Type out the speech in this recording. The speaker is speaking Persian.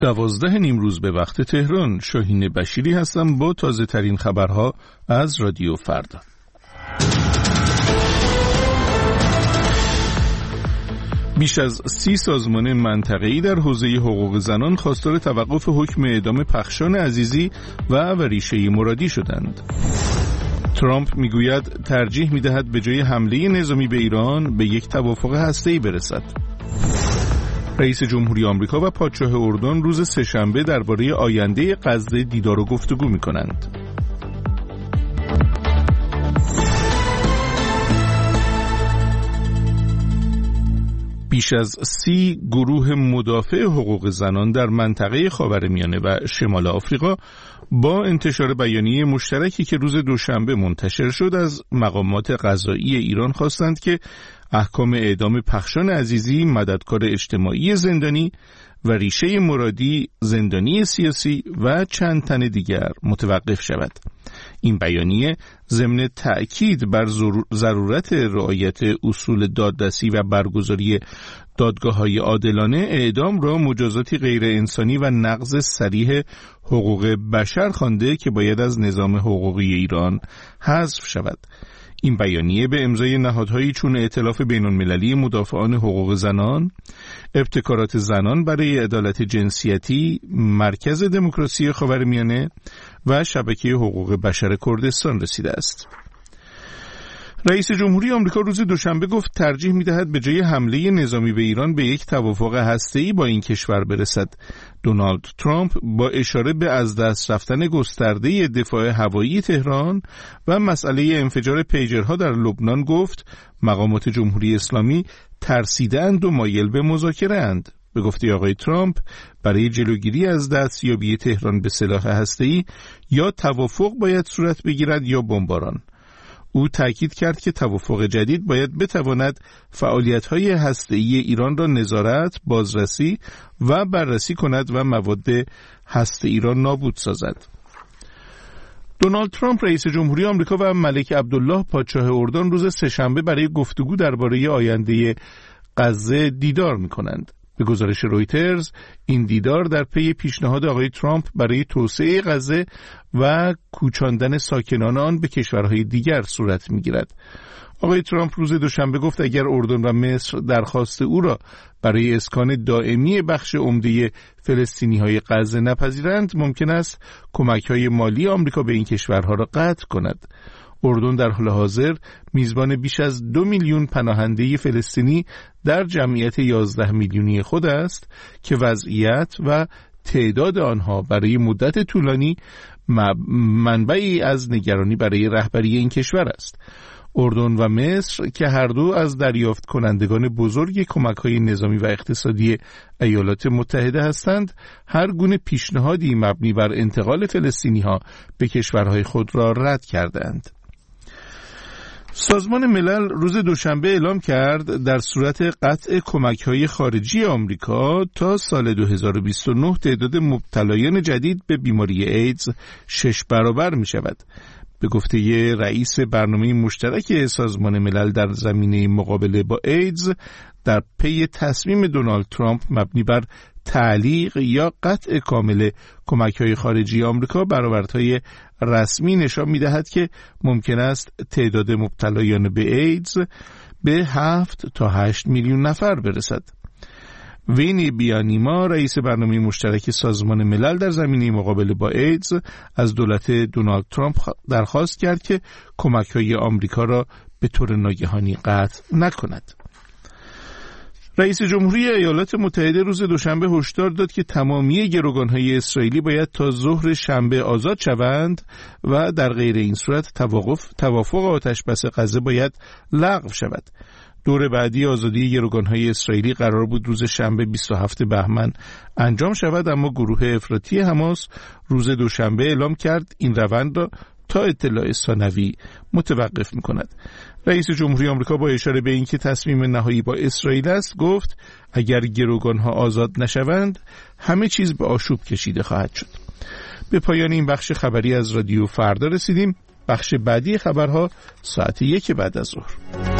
12 نیمروز به وقت تهران. شاهین بشیری هستم با تازه ترین خبرها از رادیو فردا. بیش از 30 سازمان منطقه‌ای در حوزه حقوق زنان خواستار توقف حکم اعدام پخشان عزیزی و ریشه مرادی شدند. ترامپ میگوید ترجیح میدهد به جای حمله نظامی به ایران به یک توافق هسته‌ای برسد. رئیس جمهوری آمریکا و پادشاه اردن روز سه‌شنبه درباره آینده غزه دیدار و گفتگو می‌کنند. بیش از 30 گروه مدافع حقوق زنان در منطقه خاورمیانه و شمال آفریقا با انتشار بیانیه مشترکی که روز دوشنبه منتشر شد از مقامات قضایی ایران خواستند که احکام اعدام پخشان عزیزی، مددکار اجتماعی زندانی و ریشه مرادی زندانی سیاسی و چند تن دیگر متوقف شود. این بیانیه ضمن تأکید بر ضرورت رعایت اصول دادرسی و برگزاری دادگاه‌های عادلانه اعدام را مجازاتی غیر انسانی و نقض صریح حقوق بشر خوانده که باید از نظام حقوقی ایران حذف شود. این بیانیه به امضای نهادهایی چون ائتلاف بین‌المللی مدافعان حقوق زنان، ابتکارات زنان برای عدالت جنسیتی، مرکز دموکراسی خاورمیانه و شبکه حقوق بشر کردستان رسیده است. رئیس جمهوری آمریکا روز دوشنبه گفت ترجیح می‌دهد به جای حمله نظامی به ایران به یک توافق هسته‌ای با این کشور برسد. دونالد ترامپ با اشاره به از دست رفتن گسترده دفاع هوایی تهران و مسئله انفجار پیجرها در لبنان گفت مقامات جمهوری اسلامی ترسیدند و مایل به مذاکره اند. به گفته آقای ترامپ برای جلوگیری از دستیابی تهران به سلاح هسته‌ای یا توافق باید صورت بگیرد یا بمباران. او تاکید کرد که توافق جدید باید بتواند فعالیت‌های هسته‌ای ایران را نظارت، بازرسی و بررسی کند و مواد هسته‌ای را نابود سازد. دونالد ترامپ رئیس جمهوری آمریکا و ملک عبدالله پادشاه اردن روز سه‌شنبه برای گفتگو درباره آینده غزه دیدار می‌کنند. به گزارش رویترز این دیدار در پی پیشنهاد آقای ترامپ برای توسعه غزه و کوچاندن ساکنان آن به کشورهای دیگر صورت می‌گیرد. آقای ترامپ روز دوشنبه گفت اگر اردن و مصر درخواست او را برای اسکان دائمی بخش عمده فلسطینی‌های غزه نپذیرند ممکن است کمک‌های مالی آمریکا به این کشورها را قطع کند. اردن در حال حاضر میزبان بیش از 2 میلیون پناهنده فلسطینی در جمعیت 11 میلیونی خود است که وضعیت و تعداد آنها برای مدت طولانی منبعی از نگرانی برای رهبری این کشور است. اردن و مصر که هر دو از دریافت کنندگان بزرگ کمک‌های نظامی و اقتصادی ایالات متحده هستند، هر گونه پیشنهادی مبنی بر انتقال فلسطینی‌ها به کشورهای خود را رد کردند. سازمان ملل روز دوشنبه اعلام کرد در صورت قطع کمک‌های خارجی آمریکا تا سال 2029 تعداد مبتلایان جدید به بیماری ایدز 6 برابر می‌شود. به گفته رئیس برنامه مشترک سازمان ملل در زمینه مقابله با ایدز، در پی تصمیم دونالد ترامپ مبنی بر تعلیق یا قطع کامل کمک‌های خارجی آمریکا، برآوردهای رسمی نشان می‌دهد که ممکن است تعداد مبتلایان به ایدز به 7 تا 8 میلیون نفر برسد. وینی بیانیما رئیس برنامه مشترک سازمان ملل در زمینه مقابله با ایدز از دولت دونالد ترامپ درخواست کرد که کمک‌های آمریکا را به طور ناگهانی قطع نکند. رئیس جمهوری ایالات متحده روز دوشنبه هشدار داد که تمامی گروگان‌های اسرائیلی باید تا ظهر شنبه آزاد شوند و در غیر این صورت توافق آتش‌بس غزه باید لغو شود. دور بعدی آزادی گروگان‌های اسرائیلی قرار بود روز شنبه 27 بهمن انجام شود، اما گروه افراطی حماس روز دوشنبه اعلام کرد این روند را تا اطلاع ثانوی متوقف می‌کند. رئیس جمهوری آمریکا با اشاره به اینکه تصمیم نهایی با اسرائیل است گفت اگر گروگان‌ها آزاد نشوند همه چیز به آشوب کشیده خواهد شد. به پایان این بخش خبری از رادیو فردا رسیدیم. بخش بعدی خبرها ساعت 1 بعد از ظهر.